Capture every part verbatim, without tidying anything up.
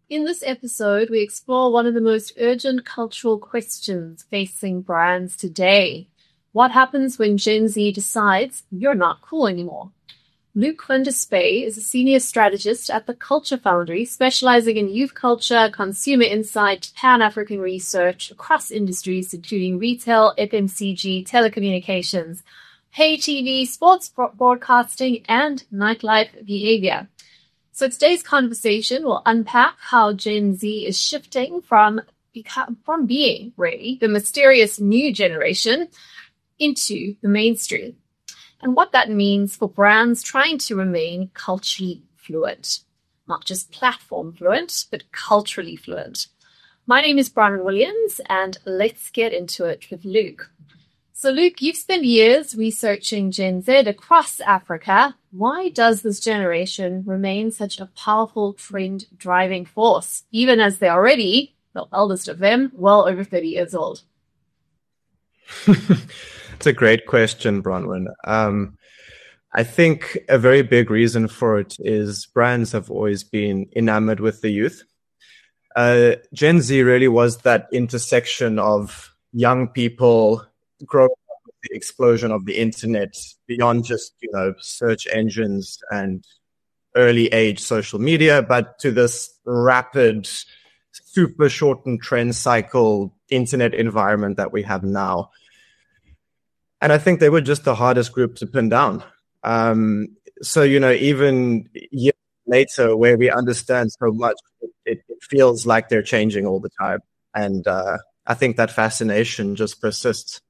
In this episode, we explore one of the most urgent cultural questions facing brands today. What happens when Gen Z decides you're not cool anymore? Luc van der Spey is a senior strategist at the Culture Foundry, specializing in youth culture, consumer insight, Pan-African research across industries, including retail, F M C G, telecommunications, pay T V, sports broadcasting, and nightlife behavior. So today's conversation will unpack how Gen Z is shifting from, from being, really, the mysterious new generation into the mainstream, and what that means for brands trying to remain culturally fluent. Not just platform fluent, but culturally fluent. My name is Bronwyn Williams, and let's get into it with Luc. So Luc, you've spent years researching Gen Z across Africa. Why does this generation remain such a powerful trend-driving force, even as they're already, the eldest of them, well over thirty years old? It's a great question, Bronwyn. Um, I think a very big reason for it is brands have always been enamored with the youth. Uh, Gen Z really was that intersection of young people growing up with the explosion of the internet beyond just, you know, search engines and early age social media, but to this rapid, super shortened trend cycle internet environment that we have now. And I think they were just the hardest group to pin down. Um, so, you know, even years later, where we understand so much, it, it feels like they're changing all the time. And uh, I think that fascination just persists.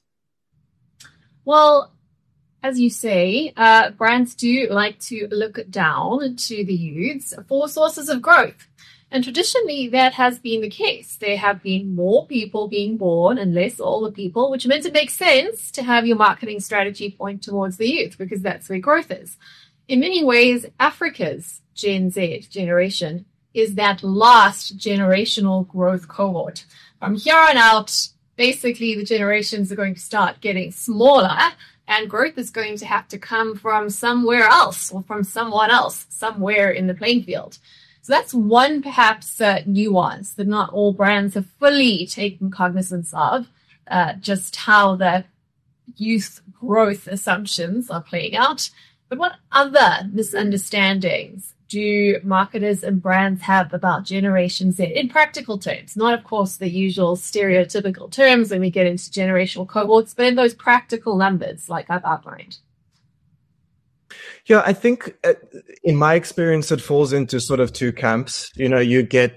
Well, as you say, uh, brands do like to look down to the youths for sources of growth. And traditionally, that has been the case. There have been more people being born and less older people, which meant it makes sense to have your marketing strategy point towards the youth because that's where growth is. In many ways, Africa's Gen Z generation is that last generational growth cohort. From here on out, basically the generations are going to start getting smaller and growth is going to have to come from somewhere else or from someone else, somewhere in the playing field. So that's one perhaps uh, nuance that not all brands have fully taken cognizance of, uh, just how the youth growth assumptions are playing out. But what other misunderstandings do marketers and brands have about Generation Z in practical terms? Not, of course, the usual stereotypical terms when we get into generational cohorts, but in those practical numbers like I've outlined. Yeah, I think uh, in my experience, it falls into sort of two camps. You know, you get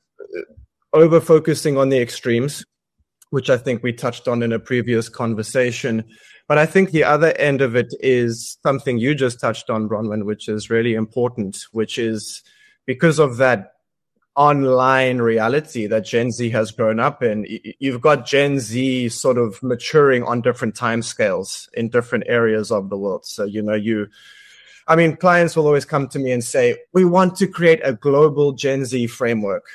over focusing on the extremes, which I think we touched on in a previous conversation. But I think the other end of it is something you just touched on, Bronwyn, which is really important, which is because of that online reality that Gen Z has grown up in, you've got Gen Z sort of maturing on different timescales in different areas of the world. So, you know, you, I mean, clients will always come to me and say, we want to create a global Gen Z framework.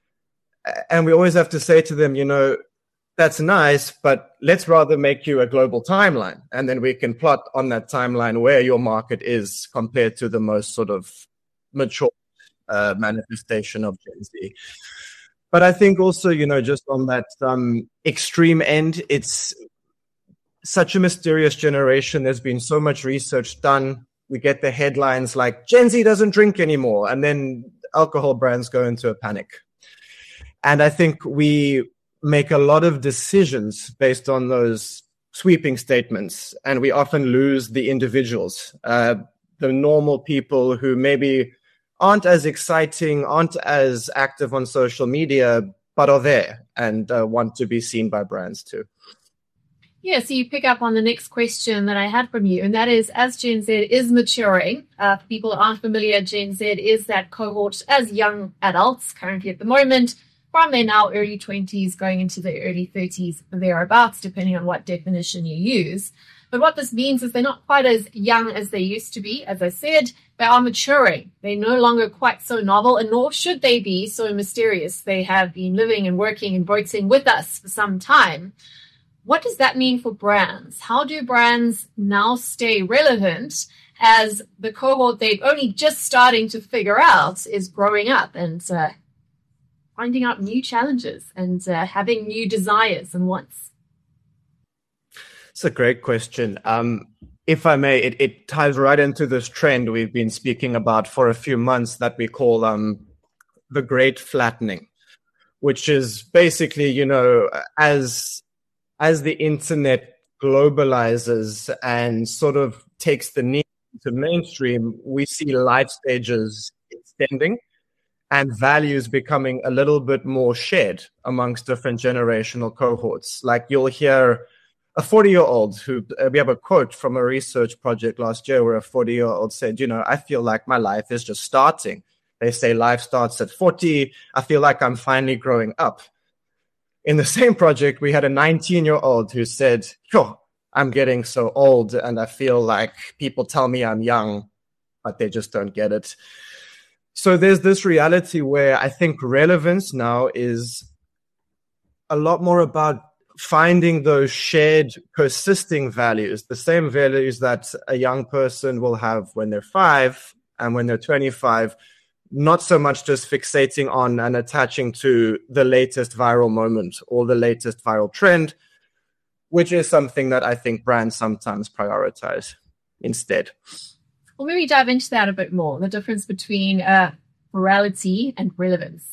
And we always have to say to them, you know, that's nice, but let's rather make you a global timeline. And then we can plot on that timeline where your market is compared to the most sort of mature uh, manifestation of Gen Z. But I think also, you know, just on that um, extreme end, it's such a mysterious generation. There's been so much research done. We get the headlines like Gen Z doesn't drink anymore. And then alcohol brands go into a panic. And I think we make a lot of decisions based on those sweeping statements. And we often lose the individuals, uh, the normal people who maybe aren't as exciting, aren't as active on social media, but are there and uh, want to be seen by brands too. Yeah, so you pick up on the next question that I had from you, and that is, as Gen Z is maturing, uh, for people who aren't familiar, Gen Z is that cohort as young adults currently at the moment, from their now early twenties going into their early thirties, thereabouts, depending on what definition you use. But what this means is they're not quite as young as they used to be. As I said, they are maturing. They're no longer quite so novel, and nor should they be so mysterious. They have been living and working and voting with us for some time. What does that mean for brands? How do brands now stay relevant as the cohort they've only just starting to figure out is growing up and uh, finding out new challenges and uh, having new desires and wants? It's a great question. Um, if I may, it, it ties right into this trend we've been speaking about for a few months that we call um, the Great Flattening, which is basically, you know, as as the internet globalizes and sort of takes the need to mainstream, we see life stages extending and values becoming a little bit more shared amongst different generational cohorts. Like you'll hear a forty-year-old who, uh, we have a quote from a research project last year where a forty-year-old said, you know, I feel like my life is just starting. They say life starts at forty. I feel like I'm finally growing up. In the same project, we had a nineteen-year-old who said, sure, I'm getting so old and I feel like people tell me I'm young, but they just don't get it. So there's this reality where I think relevance now is a lot more about finding those shared persisting values, the same values that a young person will have when they're five and when they're twenty-five, not so much just fixating on and attaching to the latest viral moment or the latest viral trend, which is something that I think brands sometimes prioritize instead. Well, maybe dive into that a bit more, the difference between uh, virality and relevance.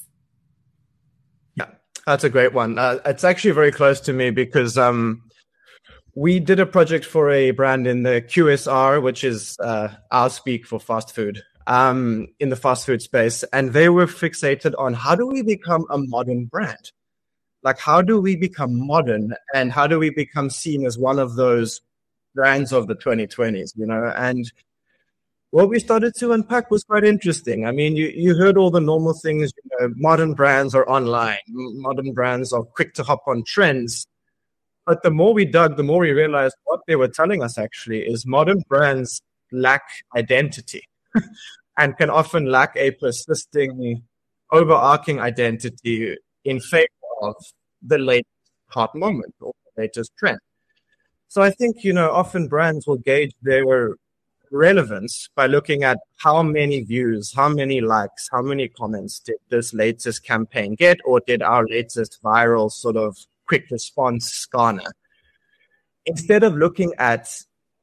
Yeah, that's a great one. Uh, it's actually very close to me because um, we did a project for a brand in the Q S R, which is uh, our speak for fast food, um, in the fast food space. And they were fixated on how do we become a modern brand? Like, how do we become modern and how do we become seen as one of those brands of the twenty twenties, you know? And what we started to unpack was quite interesting. I mean, you, you heard all the normal things, you know, modern brands are online, modern brands are quick to hop on trends. But the more we dug, the more we realized what they were telling us actually is modern brands lack identity and can often lack a persisting, overarching identity in favor of the latest hot moment or the latest trend. So I think, you know, often brands will gauge their relevance by looking at how many views, how many likes, how many comments did this latest campaign get, or did our latest viral sort of quick response garner, instead of looking at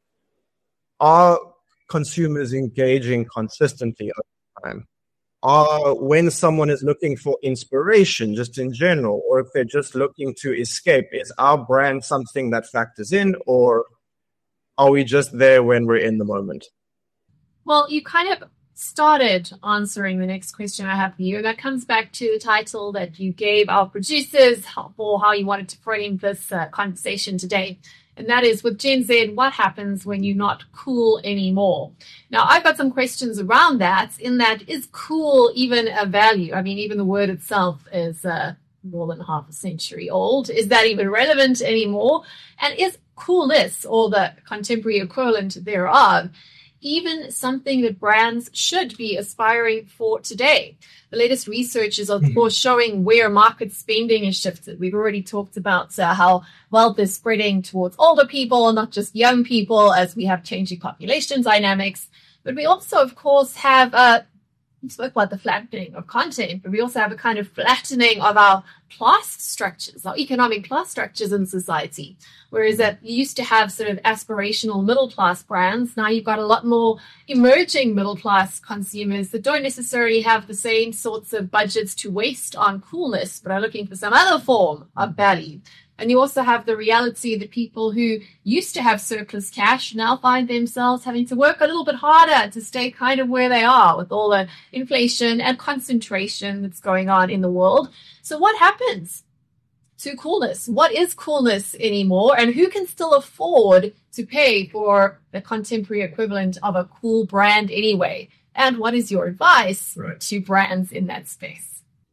are consumers engaging consistently over time, or when someone is looking for inspiration just in general, or if they're just looking to escape, is our brand something that factors in, or are we just there when we're in the moment? Well, you kind of started answering the next question I have for you, and that comes back to the title that you gave our producers for how you wanted to frame this uh, conversation today. And that is, with Gen Z, what happens when you're not cool anymore? Now, I've got some questions around that, in that, is cool even a value? I mean, even the word itself is uh, more than half a century old. Is that even relevant anymore? And is coolness, or the contemporary equivalent thereof, even something that brands should be aspiring for today? The latest research is, of course, showing where market spending has shifted. We've already talked about uh, how wealth is spreading towards older people, not just young people, as we have changing population dynamics. But we also, of course, have uh, we spoke about the flattening of content, but we also have a kind of flattening of our class structures, our economic class structures in society. Whereas that you used to have sort of aspirational middle class brands, now you've got a lot more emerging middle class consumers that don't necessarily have the same sorts of budgets to waste on coolness, but are looking for some other form of value. And you also have the reality that people who used to have surplus cash now find themselves having to work a little bit harder to stay kind of where they are with all the inflation and concentration that's going on in the world. So what happens to coolness? What is coolness anymore? And who can still afford to pay for the contemporary equivalent of a cool brand anyway? And what is your advice right. to brands in that space?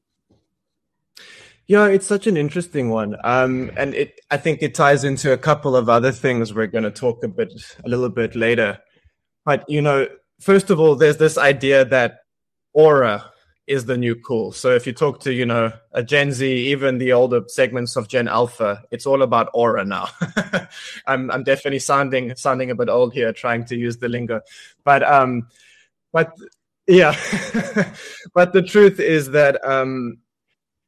Yeah, it's such an interesting one. Um, and it, I think it ties into a couple of other things we're going to talk a bit, a little bit later. But, you know, first of all, there's this idea that aura is the new cool. So if you talk to, you know, a Gen Z, even the older segments of Gen Alpha, it's all about aura now. I'm, I'm definitely sounding, sounding a bit old here, trying to use the lingo, but, um, but yeah, but the truth is that, um,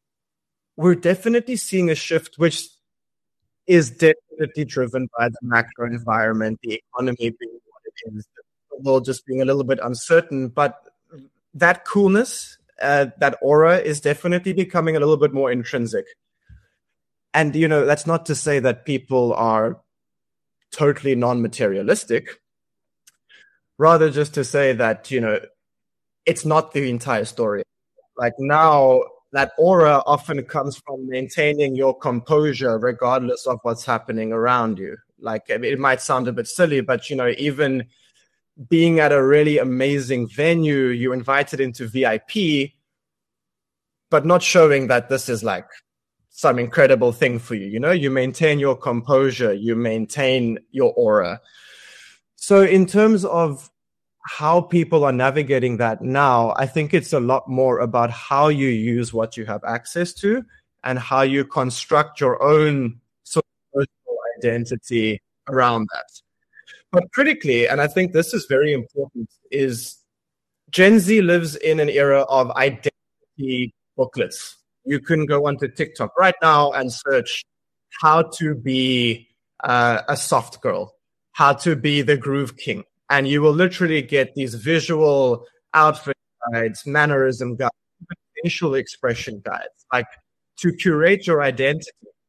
we're definitely seeing a shift, which is definitely driven by the macro environment, the economy being what it is, the world just being a little bit uncertain. But that coolness, uh, that aura is definitely becoming a little bit more intrinsic. And, you know, that's not to say that people are totally non-materialistic. Rather just to say that, you know, it's not the entire story. Like now, that aura often comes from maintaining your composure regardless of what's happening around you. Like, it might sound a bit silly, but, you know, even being at a really amazing venue, you're invited into V I P, but not showing that this is like some incredible thing for you. You know, you maintain your composure, you maintain your aura. So in terms of how people are navigating that now, I think it's a lot more about how you use what you have access to and how you construct your own sort of personal identity around that. But critically, and I think this is very important, is Gen Z lives in an era of identity booklets. You can go onto TikTok right now and search how to be uh, a soft girl, how to be the groove king. And you will literally get these visual outfit guides, mannerism guides, facial expression guides, like to curate your identity.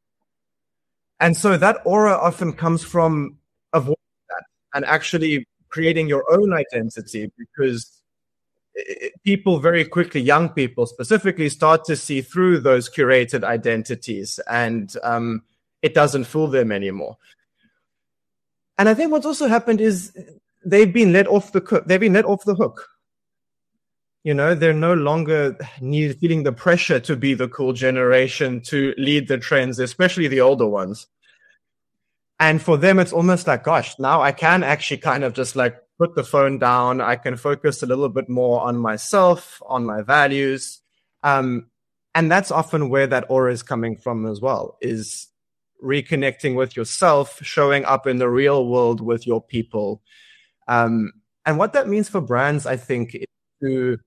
And so that aura often comes from avoiding that and actually creating your own identity, because people very quickly, young people specifically, start to see through those curated identities, and um, it doesn't fool them anymore. And I think what's also happened is they've been let off the co- they've been let off the hook. You know, they're no longer need, feeling the pressure to be the cool generation, to lead the trends, especially the older ones. And for them, it's almost like, gosh, now I can actually kind of just like put the phone down. I can focus a little bit more on myself, on my values. Um, and that's often where that aura is coming from as well, is reconnecting with yourself, showing up in the real world with your people. Um, and what that means for brands, I think, is to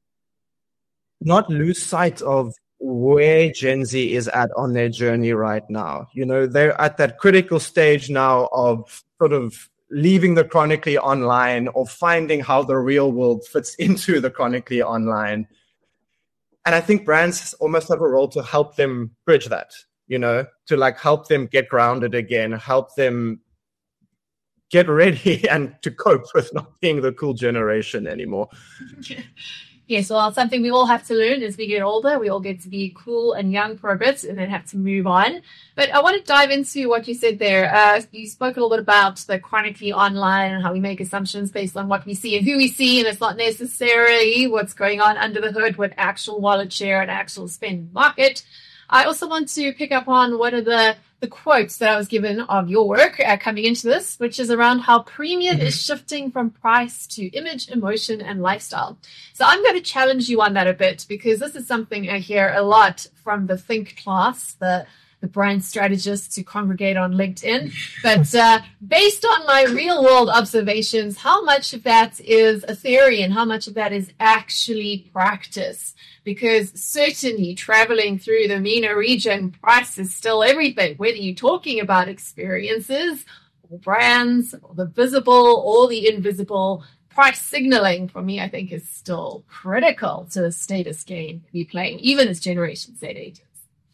not lose sight of where Gen Z is at on their journey right now. You know, they're at that critical stage now of sort of leaving the chronically online or finding how the real world fits into the chronically online. And I think brands almost have a role to help them bridge that, you know, to like help them get grounded again, help them get ready and to cope with not being the cool generation anymore. Yes, well, something we all have to learn as we get older. We all get to be cool and young for a bit and then have to move on. But I want to dive into what you said there. Uh, you spoke a little bit about the chronically online and how we make assumptions based on what we see and who we see, and it's not necessarily what's going on under the hood with actual wallet share and actual spend market. I also want to pick up on one of the, the quotes that I was given of your work uh, coming into this, which is around how premium is shifting from price to image, emotion, and lifestyle. So I'm going to challenge you on that a bit, because this is something I hear a lot from the Think class, the the brand strategists who congregate on LinkedIn. But uh, based on my real world observations, how much of that is a theory and how much of that is actually practice? Because certainly traveling through the MENA region, price is still everything, whether you're talking about experiences or brands or the visible or the invisible. Price signaling for me, I think, is still critical to the status game we're playing, even as Generation Z agents.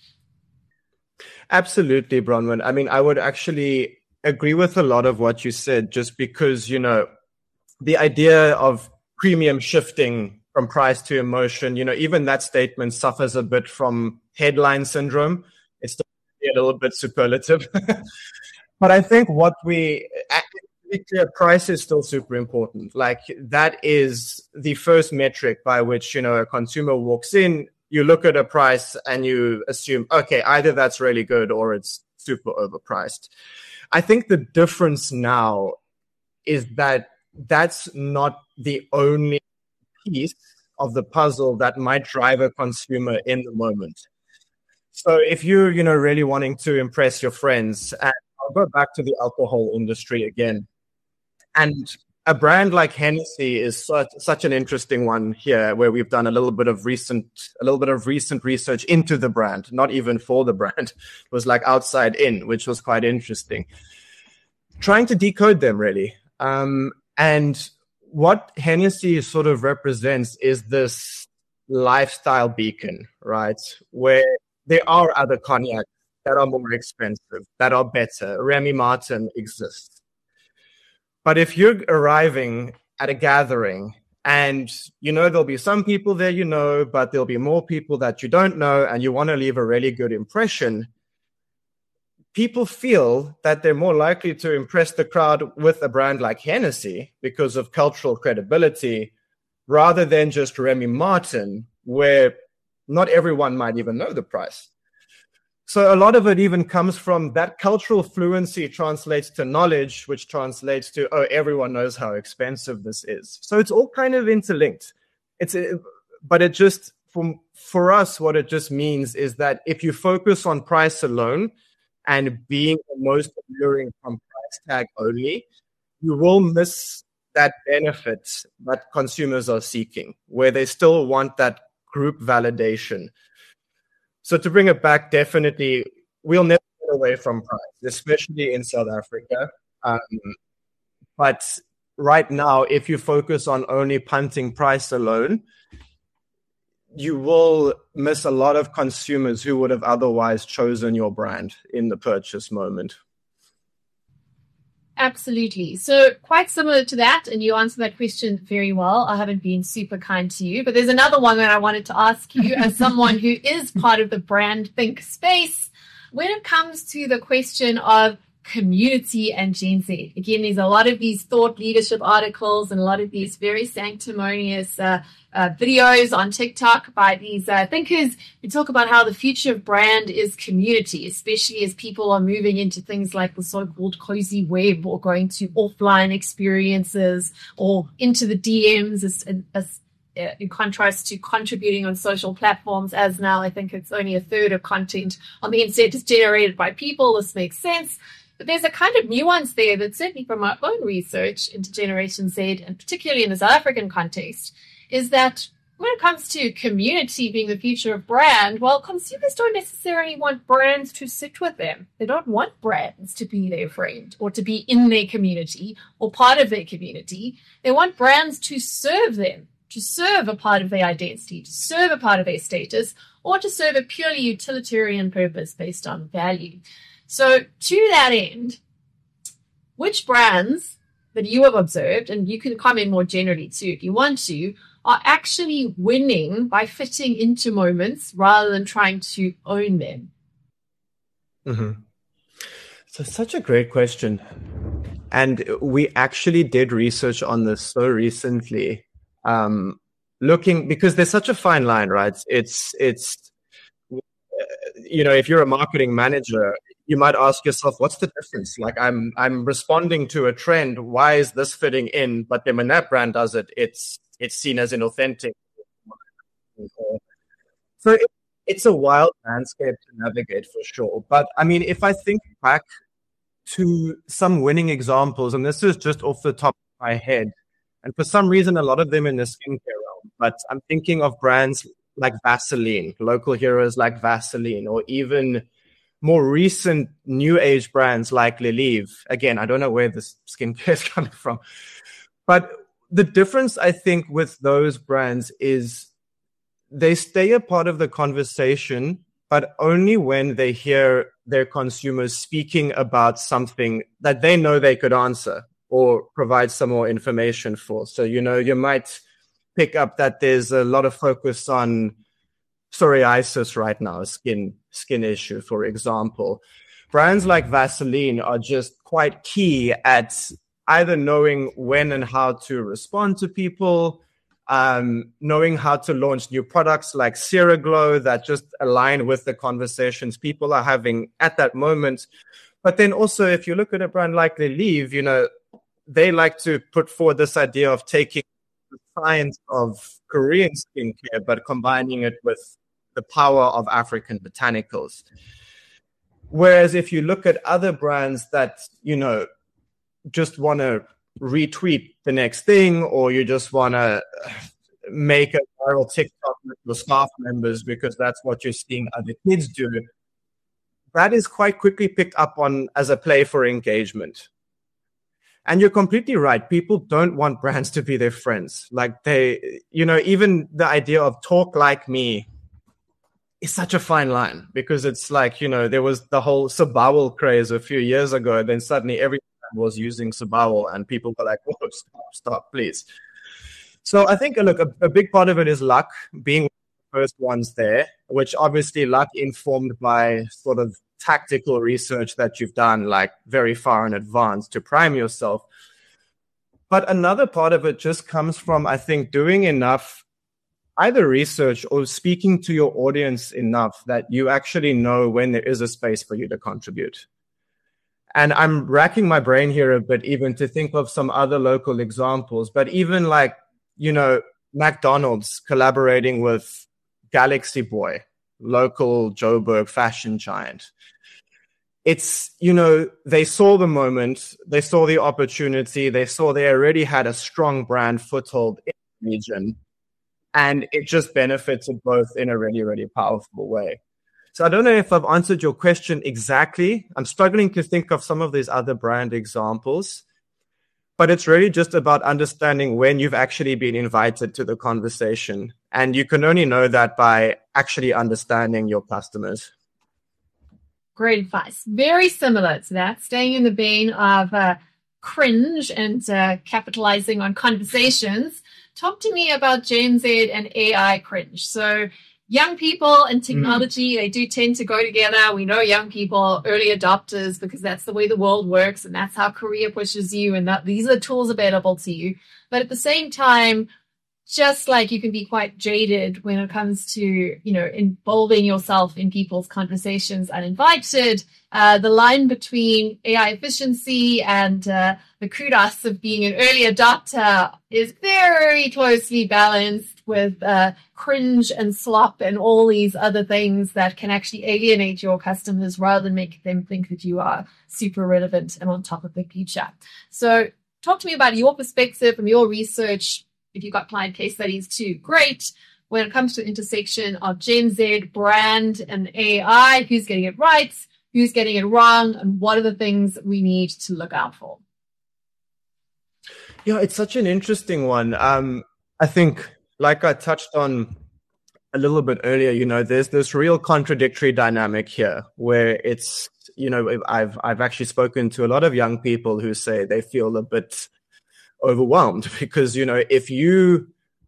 Absolutely, Bronwyn. I mean, I would actually agree with a lot of what you said, just because, you know, the idea of premium shifting from price to emotion, you know, even that statement suffers a bit from headline syndrome. It's still a little bit superlative. But I think what we, to be clear, price is still super important. Like, that is the first metric by which, you know, a consumer walks in. You look at a price and you assume, okay, either that's really good or it's super overpriced. I think the difference now is that that's not the only piece of the puzzle that might drive a consumer in the moment. So if you're, you know, really wanting to impress your friends, and I'll go back to the alcohol industry again, and a brand like Hennessy is such, such an interesting one here, where we've done a little bit of recent, a little bit of recent research into the brand, not even for the brand. It was like outside in, which was quite interesting. Trying to decode them, really. Um, and what Hennessy sort of represents is this lifestyle beacon, right? Where there are other cognacs that are more expensive, that are better. Remy Martin exists. But if you're arriving at a gathering and you know there'll be some people there you know, but there'll be more people that you don't know, and you want to leave a really good impression, people feel that they're more likely to impress the crowd with a brand like Hennessy because of cultural credibility, rather than just Remy Martin, where not everyone might even know the price. So a lot of it even comes from that cultural fluency translates to knowledge, which translates to, oh, everyone knows how expensive this is. So it's all kind of interlinked. It's, but it just, for, for us, what it just means is that if you focus on price alone and being the most alluring from price tag only, you will miss that benefit that consumers are seeking, where they still want that group validation. So to bring it back, definitely, we'll never get away from price, especially in South Africa. Um, but right now, if you focus on only punting price alone, you will miss a lot of consumers who would have otherwise chosen your brand in the purchase moment. Absolutely. So quite similar to that, and you answered that question very well. I haven't been super kind to you, but there's another one that I wanted to ask you as someone who is part of the brand think space. When it comes to the question of community and Gen Z, again, there's a lot of these thought leadership articles and a lot of these very sanctimonious uh, uh, videos on TikTok by these uh, thinkers who talk about how the future of brand is community, especially as people are moving into things like the so-called cozy web, or going to offline experiences, or into the D Ms as, as uh, in contrast to contributing on social platforms, as now I think it's only a third of content on the internet is generated by people. This makes sense. But there's a kind of nuance there that certainly from our own research into Generation Z, and particularly in the South African context, is that when it comes to community being the future of brand, well, consumers don't necessarily want brands to sit with them. They don't want brands to be their friend or to be in their community or part of their community. They want brands to serve them, to serve a part of their identity, to serve a part of their status, or to serve a purely utilitarian purpose based on value. So to that end, which brands that you have observed, and you can comment more generally too if you want to, are actually winning by fitting into moments rather than trying to own them? Mm-hmm. So such a great question. And we actually did research on this so recently, um, looking, because there's such a fine line, right? It's, it's, you know, if you're a marketing manager, you might ask yourself, what's the difference? Like, I'm I'm responding to a trend. Why is this fitting in? But then when that brand does it, it's it's seen as inauthentic. So it, it's a wild landscape to navigate for sure. But I mean, if I think back to some winning examples, and this is just off the top of my head, and for some reason, a lot of them in the skincare realm, but I'm thinking of brands like Vaseline, local heroes like Vaseline, or even more recent new age brands like Lelive. Again, I don't know where this skincare is coming from. But the difference, I think, with those brands is they stay a part of the conversation, but only when they hear their consumers speaking about something that they know they could answer or provide some more information for. So, you know, you might pick up that there's a lot of focus on psoriasis right now, a skin skin issue, for example. Brands like Vaseline are just quite key at either knowing when and how to respond to people, um, knowing how to launch new products like CeraGlow that just align with the conversations people are having at that moment. But then also, if you look at a brand like Lelive, you know, they like to put forward this idea of taking the science of Korean skincare, but combining it with the power of African botanicals. Whereas if you look at other brands that, you know, just want to retweet the next thing, or you just want to make a viral TikTok with your staff members because that's what you're seeing other kids do, that is quite quickly picked up on as a play for engagement. And you're completely right. People don't want brands to be their friends. Like they, you know, even the idea of talk like me is such a fine line, because it's like, you know, there was the whole Sabawal craze a few years ago. And then suddenly everyone was using Sabawal and people were like, whoa, stop, stop, please. So I think, look, a, a big part of it is luck, being the first ones there, which obviously luck informed by sort of tactical research that you've done like very far in advance to prime yourself. But another part of it just comes from, I think, doing enough either research or speaking to your audience enough that you actually know when there is a space for you to contribute. And I'm racking my brain here a bit even to think of some other local examples, but even like, you know, McDonald's collaborating with Galaxy Boy, local Joburg fashion giant. It's, you know, they saw the moment, they saw the opportunity, they saw they already had a strong brand foothold in the region, and it just benefited both in a really, really powerful way. So I don't know if I've answered your question exactly. I'm struggling to think of some of these other brand examples, but it's really just about understanding when you've actually been invited to the conversation. And you can only know that by actually understanding your customers. Great advice. Very similar to that, staying in the vein of uh, cringe and uh, capitalizing on conversations. Talk to me about Gen Z and A I cringe. So young people and technology, mm. they do tend to go together. We know young people, early adopters, because that's the way the world works and that's how career pushes you, and that these are the tools available to you. But at the same time, just like you can be quite jaded when it comes to, you know, involving yourself in people's conversations uninvited, uh, the line between A I efficiency and uh, the kudos of being an early adopter is very closely balanced with uh, cringe and slop and all these other things that can actually alienate your customers rather than make them think that you are super relevant and on top of the future. So talk to me about your perspective from your research. If you've got client case studies too, great. When it comes to the intersection of Gen Z, brand, and A I, who's getting it right, who's getting it wrong, and what are the things we need to look out for? Yeah, it's such an interesting one. Um, I think, like I touched on a little bit earlier, you know, there's this real contradictory dynamic here where it's, you know, I've I've actually spoken to a lot of young people who say they feel a bit overwhelmed because, you know, if you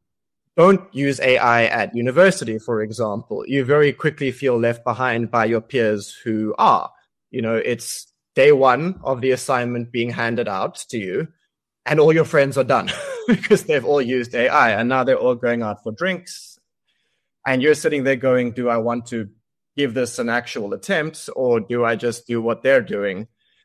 don't use A I at university, for example, you very quickly feel left behind by your peers who are. You know, it's day one of the assignment being handed out to you and all your friends are done because they've all used A I and now they're all going out for drinks. And you're sitting there going, do I want to give this an actual attempt or do I just do what they're doing?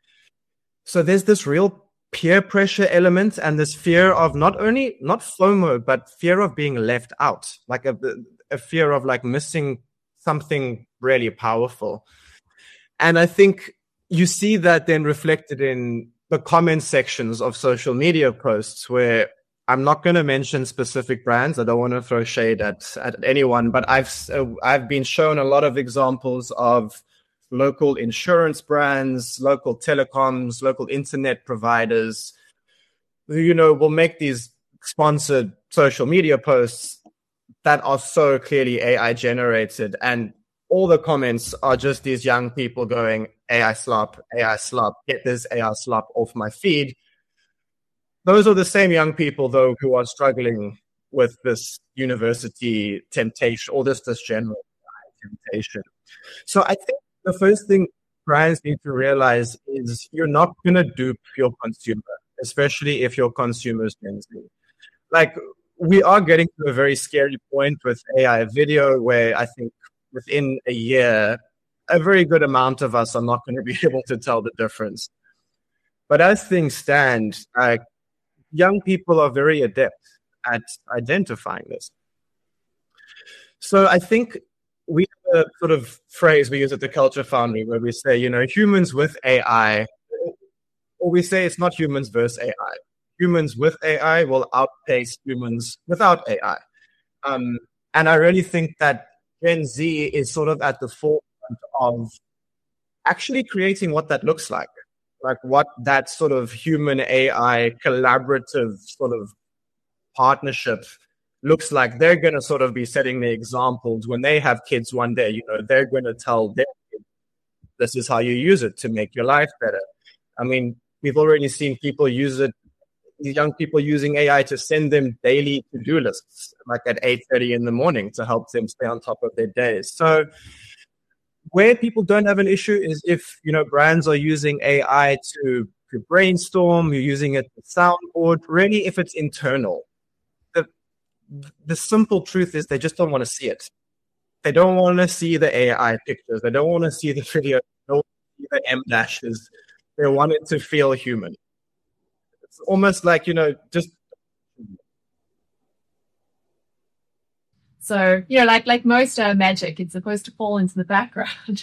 So there's this real peer pressure element and this fear of not only, not FOMO, but fear of being left out, like a, a fear of like missing something really powerful. And I think you see that then reflected in the comment sections of social media posts where I'm not going to mention specific brands. I don't want to throw shade at, at anyone, but I've, uh, I've been shown a lot of examples of local insurance brands, local telecoms, local internet providers who, you know, will make these sponsored social media posts that are so clearly A I generated. And all the comments are just these young people going, A I slop, A I slop, get this A I slop off my feed. Those are the same young people, though, who are struggling with this university temptation or this, this general temptation. So I think the first thing brands need to realize is you're not going to dupe your consumer, especially if your consumer is Gen Z. Like, we are getting to a very scary point with A I video where I think within a year, a very good amount of us are not going to be able to tell the difference. But as things stand, uh, young people are very adept at identifying this. So I think we have a sort of phrase we use at the Culture Foundry where we say, you know, humans with A I, or we say it's not humans versus A I. humans with A I will outpace humans without A I. Um, and I really think that Gen Z is sort of at the forefront of actually creating what that looks like, like what that sort of human A I collaborative sort of partnership looks like. They're going to sort of be setting the examples when they have kids one day. You know, they're going to tell their kids, this is how you use it to make your life better. I mean, we've already seen people use it, young people using A I to send them daily to-do lists, like at eight thirty in the morning to help them stay on top of their days. So where people don't have an issue is if, you know, brands are using A I to, to brainstorm, you're using it to soundboard, really if it's internal. The, the simple truth is they just don't want to see it. They don't want to see the A I pictures. They don't want to see the video. They don't want to see the M dashes. They want it to feel human. It's almost like, you know, just... So, you know, like like most uh, magic, it's supposed to fall into the background.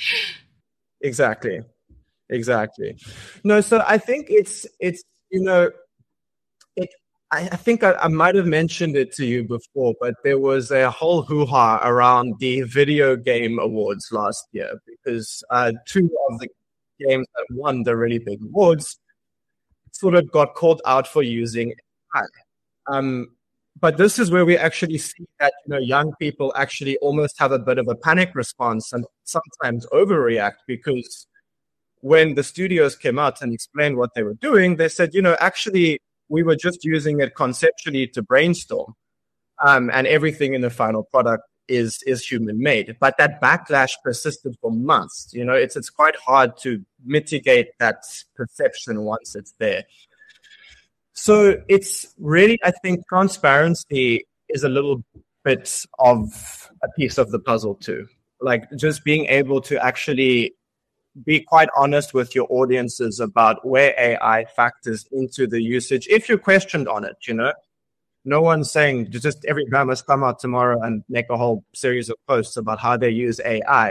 Exactly. Exactly. No, so I think it's, it's you know, it. I, I think I, I might have mentioned it to you before, but there was a whole hoo-ha around the video game awards last year because uh, two of the games that won the really big awards sort of got called out for using A I. Um, But this is where we actually see that, you know, young people actually almost have a bit of a panic response and sometimes overreact because when the studios came out and explained what they were doing, they said, you know, actually, we were just using it conceptually to brainstorm, um, and everything in the final product is is human-made. But that backlash persisted for months. You know, it's it's quite hard to mitigate that perception once it's there. So it's really, I think, transparency is a little bit of a piece of the puzzle too. Like just being able to actually be quite honest with your audiences about where A I factors into the usage. If you're questioned on it, you know, no one's saying just every brand must come out tomorrow and make a whole series of posts about how they use A I.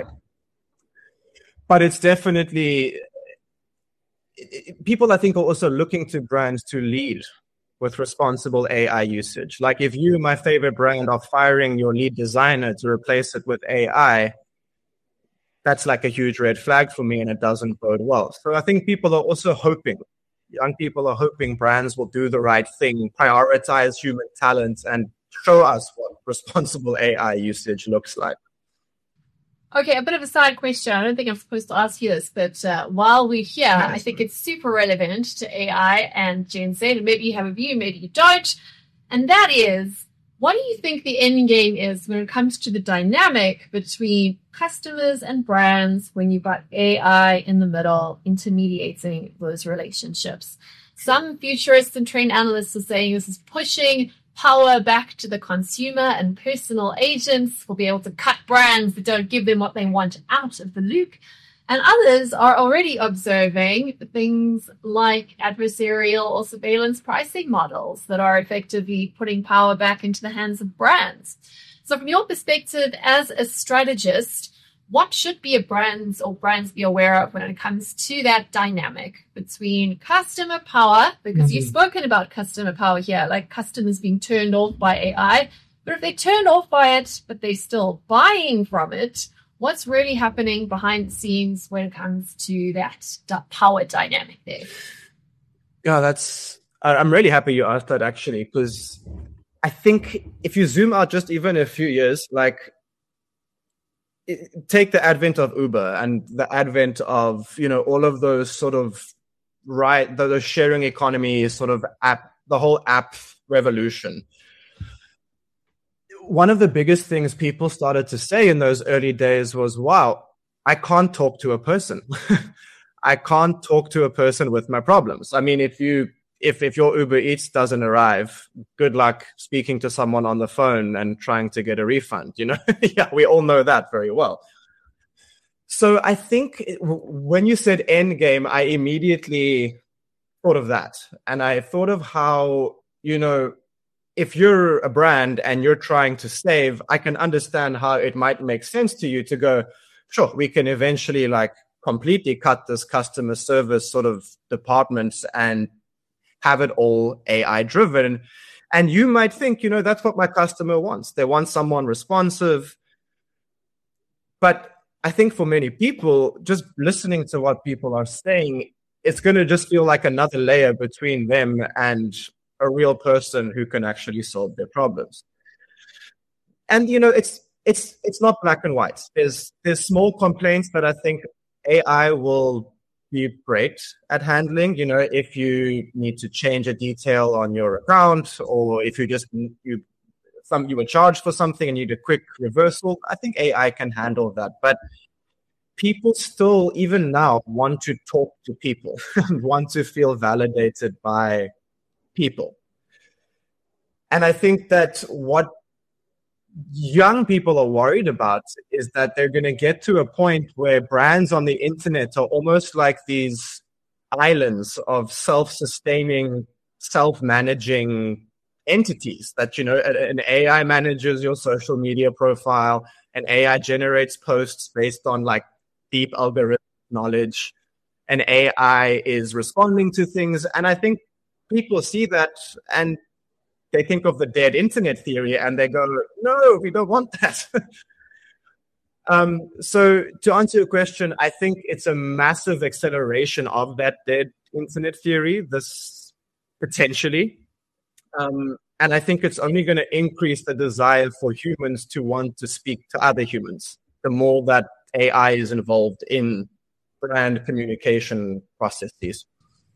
But it's definitely... people, I think, are also looking to brands to lead with responsible A I usage. Like if you, my favorite brand, are firing your lead designer to replace it with A I, that's like a huge red flag for me and it doesn't bode well. So I think people are also hoping, young people are hoping brands will do the right thing, prioritize human talent and show us what responsible A I usage looks like. Okay, a bit of a side question. I don't think I'm supposed to ask you this, but uh, while we're here, I think it's super relevant to A I and Gen Z, and maybe you have a view, maybe you don't. And that is, what do you think the end game is when it comes to the dynamic between customers and brands when you've got A I in the middle, intermediating those relationships? Some futurists and trend analysts are saying this is pushing power back to the consumer, and personal agents will be able to cut brands that don't give them what they want out of the loop. And others are already observing things like adversarial or surveillance pricing models that are effectively putting power back into the hands of brands. So from your perspective as a strategist, what should be a brands or brands be aware of when it comes to that dynamic between customer power? Because mm-hmm. you've spoken about customer power here, like customers being turned off by A I. But if they're turned off by it, but they're still buying from it, what's really happening behind the scenes when it comes to that power dynamic there? Yeah, that's, I'm really happy you asked that actually, because I think if you zoom out just even a few years, like, take the advent of Uber and the advent of, you know, all of those sort of right, the, the sharing economy sort of app, the whole app revolution. One of the biggest things people started to say in those early days was, wow, I can't talk to a person. I can't talk to a person with my problems. I mean, if you If if your Uber Eats doesn't arrive, good luck speaking to someone on the phone and trying to get a refund, you know? Yeah, we all know that very well. So I think it, when you said end game, I immediately thought of that. And I thought of how, you know, if you're a brand and you're trying to save, I can understand how it might make sense to you to go, sure, we can eventually like completely cut this customer service sort of departments and have it all A I driven. And you might think, you know, that's what my customer wants. They want someone responsive. But I think for many people, just listening to what people are saying, it's going to just feel like another layer between them and a real person who can actually solve their problems. And, you know, it's it's it's not black and white. There's there's small complaints that I think A I will be great at handling. You know, if you need to change a detail on your account, or if you just you some you were charged for something and you need a quick reversal, I think A I can handle that. But people still, even now, want to talk to people, want to feel validated by people. And I think that what young people are worried about is that they're going to get to a point where brands on the internet are almost like these islands of self-sustaining, self-managing entities that, you know, an A I manages your social media profile, an A I generates posts based on like deep algorithm knowledge, an A I is responding to things. And I think people see that and they think of the dead internet theory and they go, no, we don't want that. um, so to answer your question, I think it's a massive acceleration of that dead internet theory, this potentially. Um, and I think it's only going to increase the desire for humans to want to speak to other humans, the more that A I is involved in brand communication processes.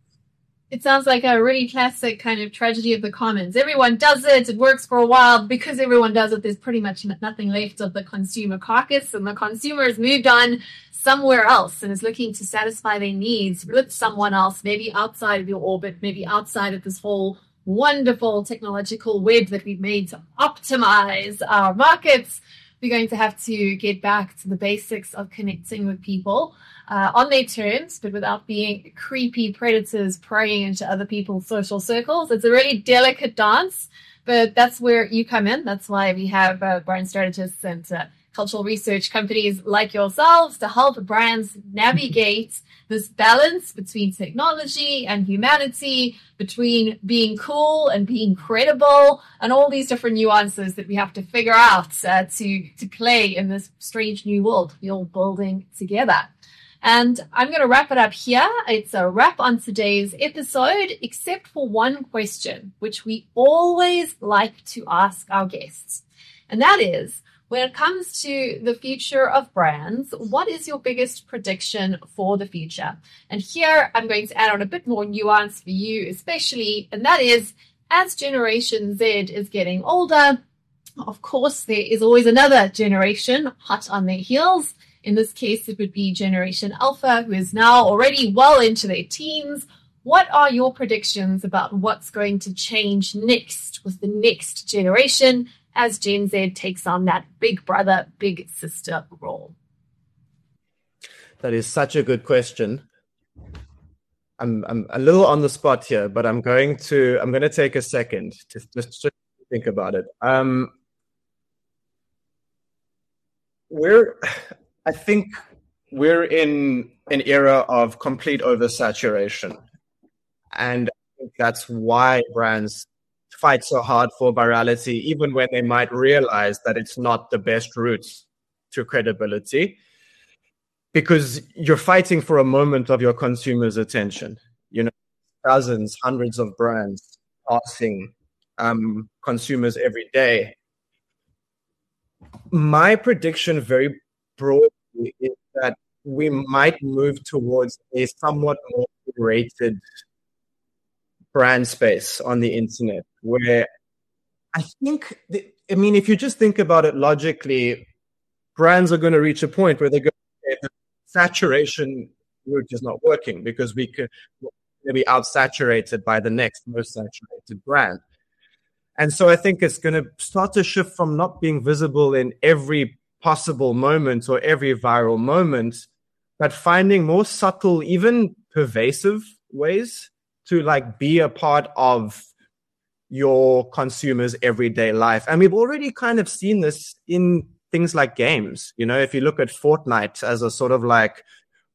It sounds like a really classic kind of tragedy of the commons. Everyone does it. It works for a while. Because everyone does it, there's pretty much nothing left of the consumer carcass, and the consumer has moved on somewhere else and is looking to satisfy their needs with someone else, maybe outside of your orbit, maybe outside of this whole wonderful technological web that we've made to optimize our markets. We're going to have to get back to the basics of connecting with people uh, on their terms, but without being creepy predators preying into other people's social circles. It's a really delicate dance, but that's where you come in. That's why we have uh, brand strategists and uh, cultural research companies like yourselves to help brands navigate this balance between technology and humanity, between being cool and being credible, and all these different nuances that we have to figure out uh, to, to play in this strange new world we're all building together. And I'm going to wrap it up here. It's a wrap on today's episode, except for one question, which we always like to ask our guests. And that is, when it comes to the future of brands, what is your biggest prediction for the future? And here I'm going to add on a bit more nuance for you especially, and that is, as Generation Z is getting older, of course, there is always another generation hot on their heels. In this case, it would be Generation Alpha, who is now already well into their teens. What are your predictions about what's going to change next with the next generation as Gen Z takes on that big brother, big sister role? That is such a good question. I'm I'm a little on the spot here, but I'm going to I'm going to take a second to just, just think about it. Um, we're I think we're in an era of complete oversaturation, and I think that's why brands fight so hard for virality, even when they might realize that it's not the best route to credibility, because you're fighting for a moment of your consumer's attention. You know, dozens, hundreds of brands asking um, consumers every day. My prediction, very broadly, is that we might move towards a somewhat more curated brand space on the internet, where I think, the, I mean, if you just think about it logically, brands are going to reach a point where they go, okay, the saturation route is not working because we could be outsaturated by the next most saturated brand. And so I think it's going to start to shift from not being visible in every possible moment or every viral moment, but finding more subtle, even pervasive ways to like be a part of your consumer's everyday life. And we've already kind of seen this in things like games. You know, if you look at Fortnite as a sort of like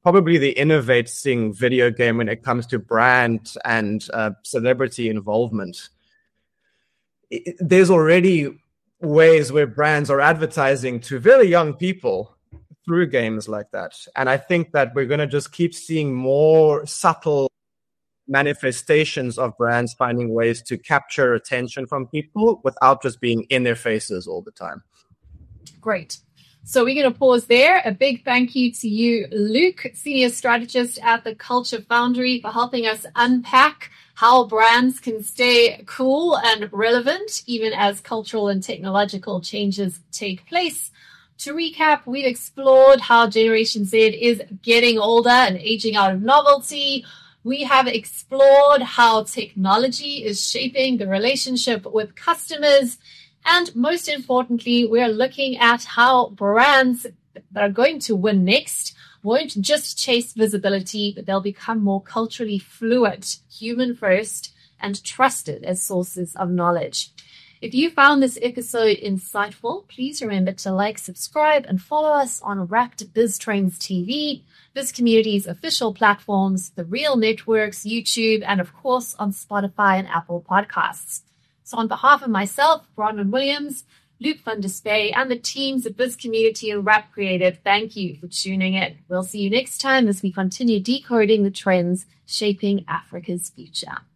probably the innovating video game when it comes to brand and uh, celebrity involvement. It, there's already ways where brands are advertising to very young people through games like that. And I think that we're going to just keep seeing more subtle manifestations of brands finding ways to capture attention from people without just being in their faces all the time. Great. So we're going to pause there. A big thank you to you, Luke, Senior Strategist at the Culture Foundry, for helping us unpack how brands can stay cool and relevant even as cultural and technological changes take place. To recap, we've explored how Generation Z is getting older and aging out of novelty. We have explored how technology is shaping the relationship with customers. And most importantly, we're looking at how brands that are going to win next won't just chase visibility, but they'll become more culturally fluid, human first, and trusted as sources of knowledge. If you found this episode insightful, please remember to like, subscribe, and follow us on Wrapped BizTrends T V, BizCommunity's official platforms, The Real Networks, YouTube, and of course on Spotify and Apple Podcasts. So on behalf of myself, Bronwyn Williams, Luc van der Spey, and the teams at BizCommunity and Wrap Creative, thank you for tuning in. We'll see you next time as we continue decoding the trends shaping Africa's future.